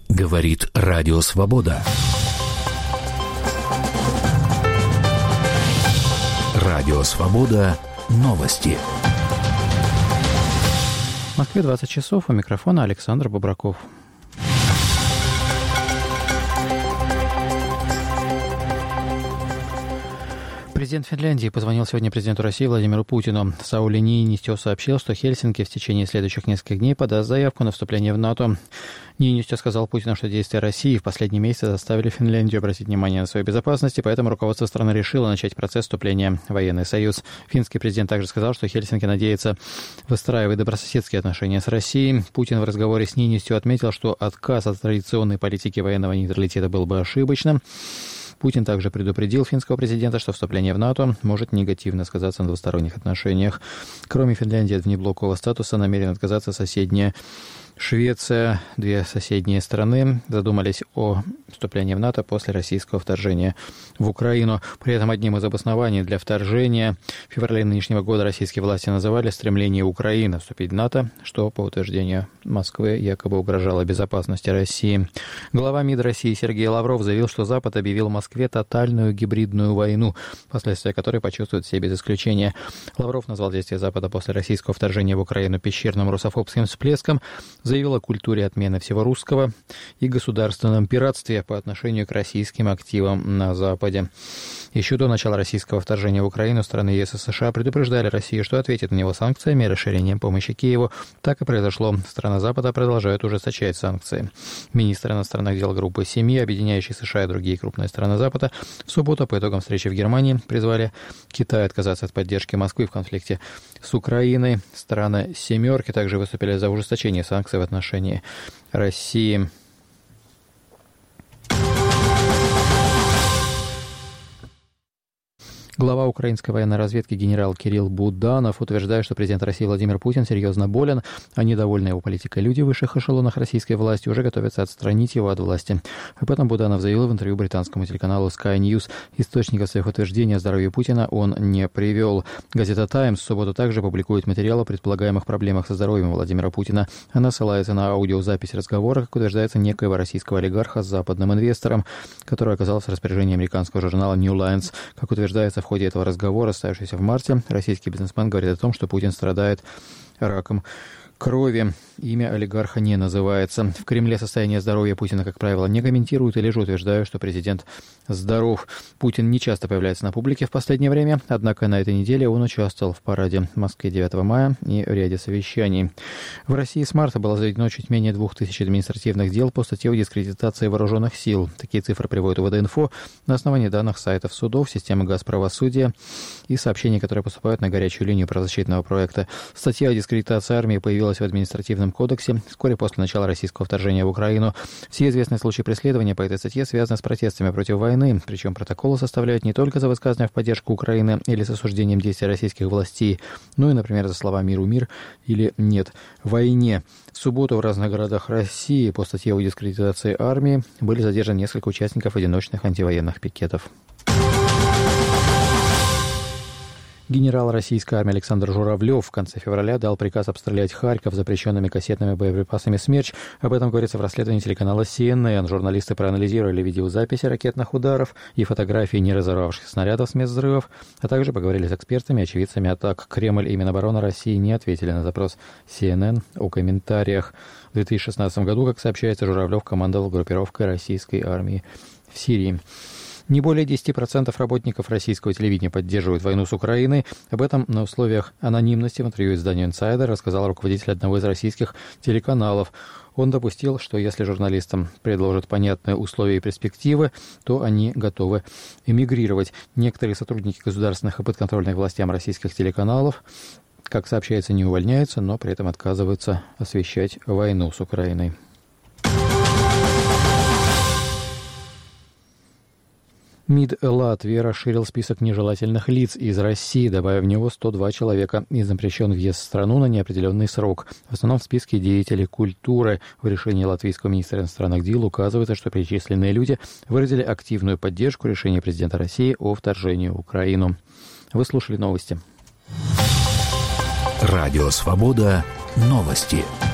Говорит Радио Свобода. Радио Свобода. Новости. В Москве 20 часов. У микрофона Александр Бобраков. Президент Финляндии позвонил сегодня президенту России Владимиру Путину. Саули Ниинистё сообщил, что Хельсинки в течение следующих нескольких дней подаст заявку на вступление в НАТО. Ниинистё сказал Путину, что действия России в последние месяцы заставили Финляндию обратить внимание на свою безопасность, и поэтому руководство страны решило начать процесс вступления в военный союз. Финский президент также сказал, что Хельсинки надеется выстраивать добрососедские отношения с Россией. Путин в разговоре с Ниинистё отметил, что отказ от традиционной политики военного нейтралитета был бы ошибочным. Путин также предупредил финского президента, что вступление в НАТО может негативно сказаться на двусторонних отношениях. Кроме Финляндии от внеблокового статуса намерена отказаться соседняя Швеция. Две соседние страны задумались о вступлении в НАТО после российского вторжения в Украину. При этом одним из обоснований для вторжения в феврале нынешнего года российские власти называли стремление Украины вступить в НАТО, что, по утверждению Москвы, якобы угрожало безопасности России. Глава МИД России Сергей Лавров заявил, что Запад объявил Москве тотальную гибридную войну, последствия которой почувствуют все без исключения. Лавров назвал действия Запада после российского вторжения в Украину пещерным русофобским всплеском, заявил о культуре отмены всего русского и государственном пиратстве по отношению к российским активам на Западе. Еще до начала российского вторжения в Украину страны ЕС и США предупреждали Россию, что ответит на него санкциями и расширением помощи Киеву. Так и произошло. Страны Запада продолжают ужесточать санкции. Министр иностранных дел группы «Семьи», объединяющей США и другие крупные страны Запада, в субботу по итогам встречи в Германии призвали Китай отказаться от поддержки Москвы в конфликте с Украиной. Страны «семерки» также выступили за ужесточение санкций в отношении России. Глава украинской военной разведки генерал Кирилл Буданов утверждает, что президент России Владимир Путин серьезно болен, а недовольные его политикой люди в высших эшелонах российской власти уже готовятся отстранить его от власти. Об этом Буданов заявил в интервью британскому телеканалу Sky News. Источников своих утверждений о здоровье Путина он не привел. Газета «Таймс» в субботу также публикует материал о предполагаемых проблемах со здоровьем Владимира Путина. Она ссылается на аудиозапись разговора, как утверждается, некоего российского олигарха с западным инвестором, который оказался в распоряжении американского журнала New Lines. Как утверждается, в ходе этого разговора, состоявшегося в марте, российский бизнесмен говорит о том, что Путин страдает раком крови. Имя олигарха не называется. В Кремле состояние здоровья Путина, как правило, не комментируют или же утверждают, что президент здоров. Путин не часто появляется на публике в последнее время, однако на этой неделе он участвовал в параде в Москве 9 мая и в ряде совещаний. В России с марта было заведено чуть менее 2000 административных дел по статье о дискредитации вооруженных сил. Такие цифры приводит УВД-инфо на основании данных сайтов судов, системы Газправосудия и сообщений, которые поступают на горячую линию правозащитного проекта. Статья о дискредитации армии появилась в административном кодексе вскоре после начала российского вторжения в Украину. Все известные случаи преследования по этой статье связаны с протестами против войны, причем протоколы составляют не только за высказывание в поддержку Украины или с осуждением действий российских властей, но и, например, за слова «миру мир» или «нет войне». В субботу в разных городах России по статье о дискредитации армии были задержаны несколько участников одиночных антивоенных пикетов. Генерал российской армии Александр Журавлев в конце февраля дал приказ обстрелять Харьков запрещенными кассетными боеприпасами «Смерч». Об этом говорится в расследовании телеканала CNN. Журналисты проанализировали видеозаписи ракетных ударов и фотографии неразорвавшихся снарядов с мест взрывов, а также поговорили с экспертами и очевидцами атак. Кремль и Минобороны России не ответили на запрос CNN о комментариях. В 2016 году, как сообщается, Журавлев командовал группировкой российской армии в Сирии. Не более 10% работников российского телевидения поддерживают войну с Украиной. Об этом на условиях анонимности в интервью изданию «Инсайдер» рассказал руководитель одного из российских телеканалов. Он допустил, что если журналистам предложат понятные условия и перспективы, то они готовы эмигрировать. Некоторые сотрудники государственных и подконтрольных властям российских телеканалов, как сообщается, не увольняются, но при этом отказываются освещать войну с Украиной. МИД Латвии расширил список нежелательных лиц из России, добавив в него 102 человека, и запрещен въезд в страну на неопределенный срок. В основном в списке деятелей культуры. В решении латвийского министра иностранных дел указывается, что перечисленные люди выразили активную поддержку решения президента России о вторжении в Украину. Вы слушали новости. Радио «Свобода». Новости.